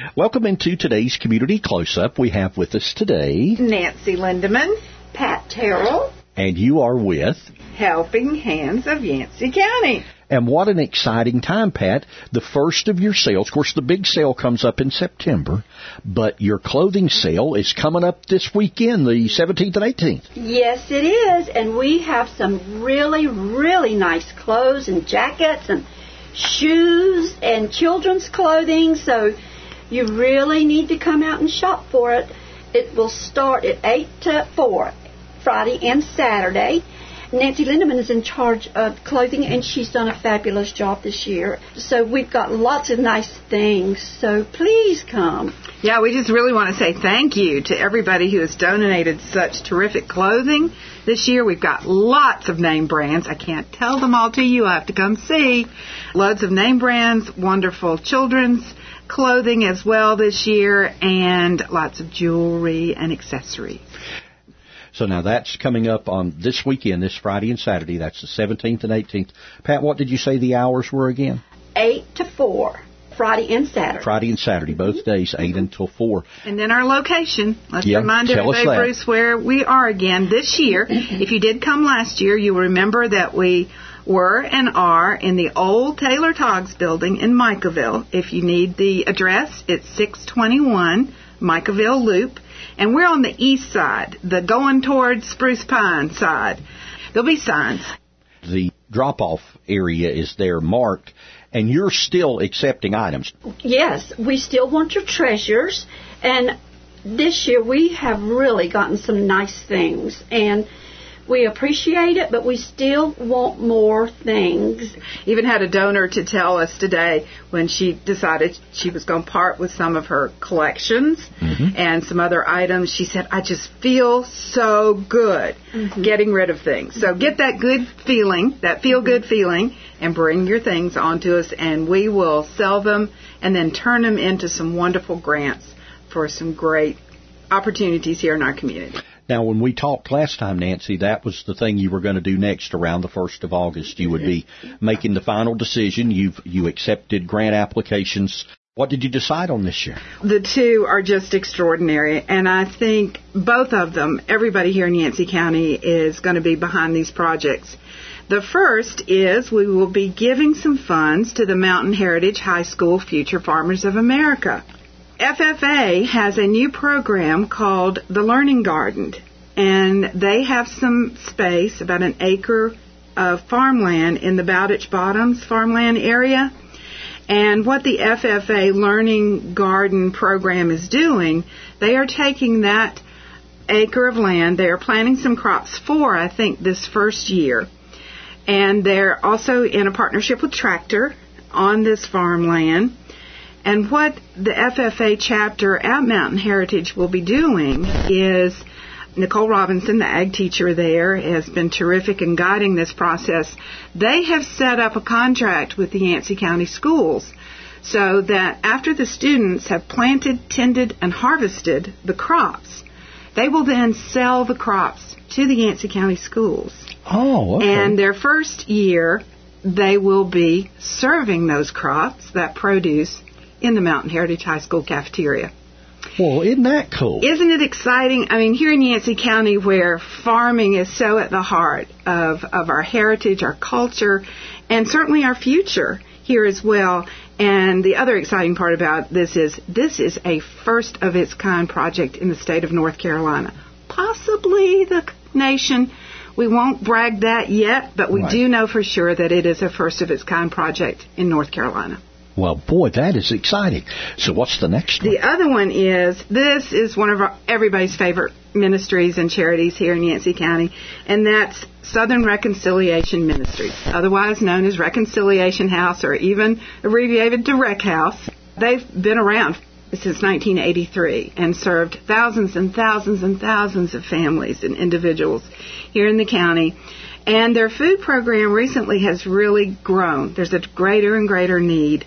Welcome into today's Community Close-Up. We have with us today Nancy Lindeman, Pat Terrell, and you are with Helping Hands of Yancey County. And what an exciting time, Pat. The first of your sales, of course, the big sale comes up in September, but your clothing sale is coming up this weekend, the 17th and 18th. Yes, it is, and we have some really, really nice clothes and jackets and shoes and children's clothing, so you really need to come out and shop for it. It will start at 8 to 4, Friday and Saturday. Nancy Lindeman is in charge of clothing, and she's done a fabulous job this year. So we've got lots of nice things, so please come. Yeah, we just really want to say thank you to everybody who has donated such terrific clothing this year. We've got lots of name brands. I can't tell them all to you. You'll have to come see. Loads of name brands, wonderful children's clothing as well this year, and lots of jewelry and accessories. So now that's coming up on this weekend, this Friday and Saturday. That's the 17th and 18th. Pat, what did you say the hours were again? 8 to 4, Friday and Saturday. Friday and Saturday, both days, 8 until 4. And then our location. Let's remind everybody, Bruce, where we are again this year. If you did come last year, you'll remember that we were and are in the old Taylor Toggs building in Micaville. If you need the address, it's 621 Micaville Loop. And we're on the east side, the going towards Spruce Pine side. There'll be signs. The drop-off area is there marked, and you're still accepting items. Yes, we still want your treasures. And this year we have really gotten some nice things. And we appreciate it, but we still want more things. Even had a donor to tell us today when she decided she was going to part with some of her collections and some other items. She said, I just feel so good getting rid of things. So get that good feeling, that feel-good feeling, and bring your things onto us, and we will sell them and then turn them into some wonderful grants for some great opportunities here in our community. Now, when we talked last time, Nancy, that was the thing you were going to do next around the 1st of August. You would be making the final decision. You accepted grant applications. What did you decide on this year? The two are just extraordinary, and I think both of them, everybody here in Yancey County is going to be behind these projects. The first is we will be giving some funds to the Mountain Heritage High School Future Farmers of America. FFA has a new program called the Learning Garden, and they have some space, about an acre of farmland in the Bowditch Bottoms farmland area. And what the FFA Learning Garden program is doing, they are taking that acre of land, they are planting some crops for, I think, this first year. And they're also in a partnership with Tractor on this farmland. And what the FFA chapter at Mountain Heritage will be doing is, Nicole Robinson, the ag teacher there, has been terrific in guiding this process. They have set up a contract with the Yancey County schools so that after the students have planted, tended, and harvested the crops, they will then sell the crops to the Yancey County schools. Oh, okay. And their first year, they will be serving those crops, that produce, in the Mountain Heritage High School cafeteria. Well, isn't that cool? Isn't it exciting? I mean, here in Yancey County, where farming is so at the heart of our heritage, our culture, and certainly our future here as well. And the other exciting part about this is a first-of-its-kind project in the state of North Carolina. Possibly the nation. We won't brag that yet, but we do know for sure that it is a first-of-its-kind project in North Carolina. Well, boy, that is exciting. So what's the next one? The other one is, this is one of everybody's favorite ministries and charities here in Yancey County, and that's Southern Reconciliation Ministries, otherwise known as Reconciliation House, or even abbreviated to Rec House. They've been around since 1983 and served thousands and thousands and thousands of families and individuals here in the county. And their food program recently has really grown. There's a greater and greater need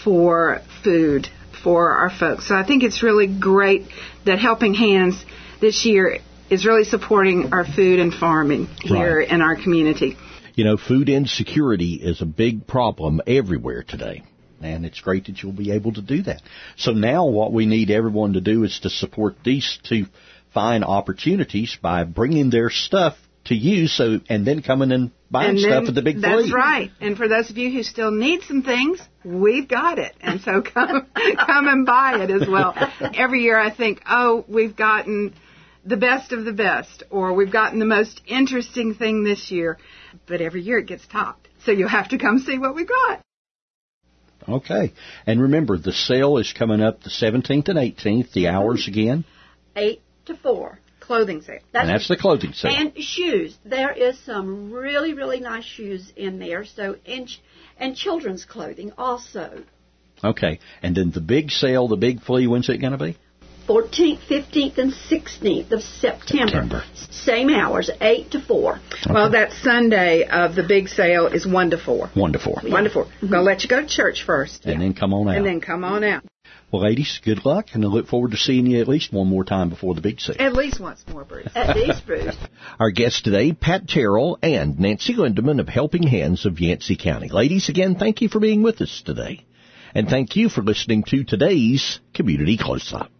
for food for our folks. So I think it's really great that Helping Hands this year is really supporting our food and farming here in our community. You know, food insecurity is a big problem everywhere today. And it's great that you'll be able to do that. So now what we need everyone to do is to support these two fine opportunities by bringing their stuff to you, and then coming and buying stuff at the Big Flea. That's right. And for those of you who still need some things, we've got it. And so come and buy it as well. Every year I think, we've gotten the best of the best, or we've gotten the most interesting thing this year. But every year it gets topped. So you'll have to come see what we got. Okay. And remember, the sale is coming up the 17th and 18th. The hours again? 8 to 4. Clothing sale. And that's the clothing sale. And shoes. There is some really, really nice shoes in there. So and children's clothing also. Okay. And then the big sale, the Big Flea, when's it going to be? 14th, 15th, and 16th of September. Same hours, 8 to 4. Okay. Well, that Sunday of the big sale is 1 to 4. 1 to 4. 1 to 4. I'm going to let you go to church first. And then come on out. And then come on out. Well, ladies, good luck, and I look forward to seeing you at least one more time before the big sale. At least once more, Bruce. At least, Bruce. Our guests today, Pat Terrell and Nancy Lindeman of Helping Hands of Yancey County. Ladies, again, thank you for being with us today. And thank you for listening to today's Community Close-Up.